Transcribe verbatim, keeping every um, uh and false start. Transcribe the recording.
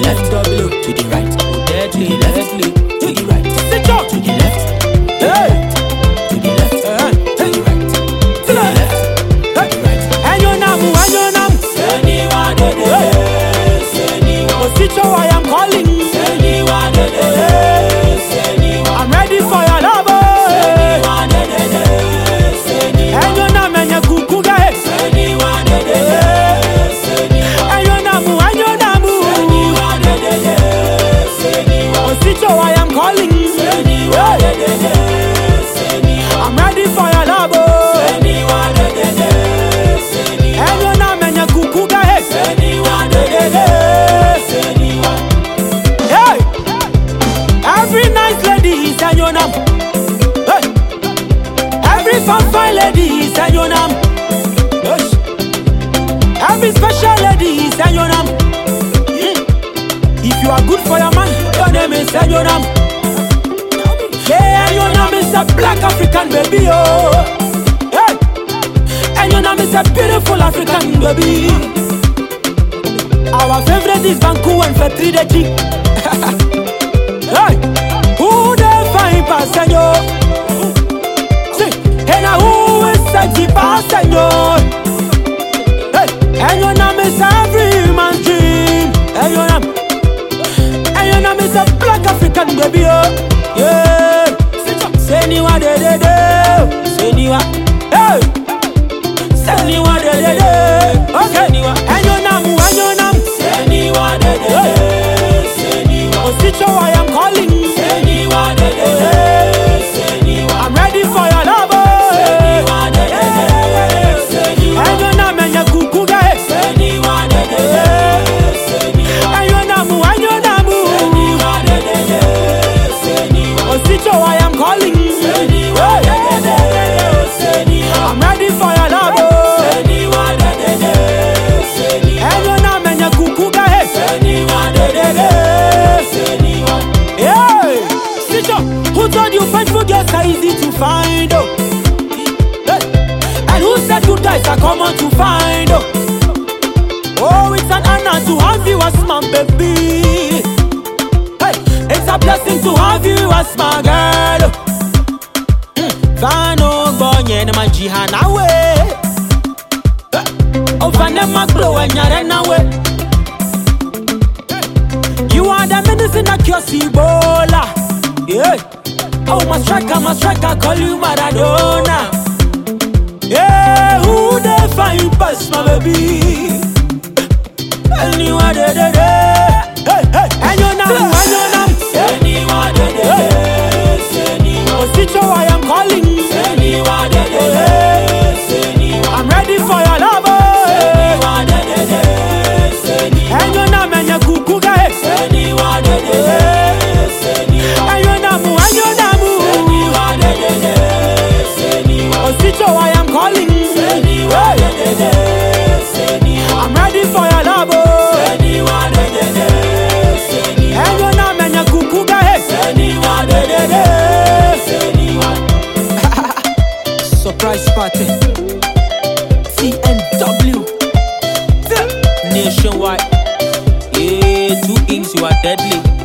left, to the right, to the left, to the right, to the left, hey, to the left, to the right, to the left, to the right. And you namu, and you namu. Seniwa dede, seniwa. Osicho, I am calling. Seniwa dede, seniwa. I'm ready for your love. Seniwa dede, seniwa. And you namu, and you kuku guy. Seniwa dede, seniwa. And you namu, and you namu. Seniwa dede, seniwa. Osicho, I am calling. Seniwa dede, seniwa. I'm ready for your love. Seniwa dede, seniwa. And you namu, and you kuku guy. Seniwa dede, seniwa. Hey, every nice lady is a your name. Hey, every fine lady is a your name. Hey, every special lady is a your name. Mm. If you are good for your man, your name is a your name. Yeah, and your name is a black African baby, oh. Hey, and your name is a beautiful African baby. Our favorite is Banku and Fetri de G. Hey, who the fine passenger? See, and now who is sexy passenger? Hey, and your name is every man's dream. And your name, and your name is a black African baby, oh. Yeah, Seniwa de de de, Seniwa, hey, Seniwa de de de, okay, and your name, and your name. Seniwa dede, seniwa. Osicho, I am calling. Seniwa dede, seniwa. I'm ready for your love. Seniwa dede, seniwa. And you namu, and you kuku guy. Seniwa dede, seniwa. And you namu, and you namu. Seniwa dede, seniwa. Osicho, I am calling. Seniwa dede, seniwa. I'm ready for your love. Seniwa dede, seniwa. And you namu, and you kuku guy. Seniwa dede, seniwa. Hey, Osicho, who told you faithful girls are easy to find? Oh, hey. And who said good guys are common to find? Oh, oh, it's an honor to have you as my baby. Hey, it's a blessing to have you as my girl. Fano bonye na majihana we. Oh, fane maglo and yarena we. You are the medicine that cures Ebola. Yeah. Oh, my striker, my striker, call you Maradona. Yeah, who the fine pass, my baby? And you are the the the. Hey, hey, and you know, and you know. Seniwa dede, seniwa. Osicho, I am calling. Seniwa dede, seniwa. I'm ready for your love. Seniwa dede, seniwa. And you know, and you kuku guy. Seniwa dede, seniwa. And you know, and you know. Seniwa dede, seniwa. Osicho, I am calling. Seniwa dede, seniwa. I'm ready for your love. Seniwa dede, seniwa. And you know, and you kuku guy. Seniwa dede, seniwa. Surprise party. T N W. Nationwide. Yeah, two things you are deadly.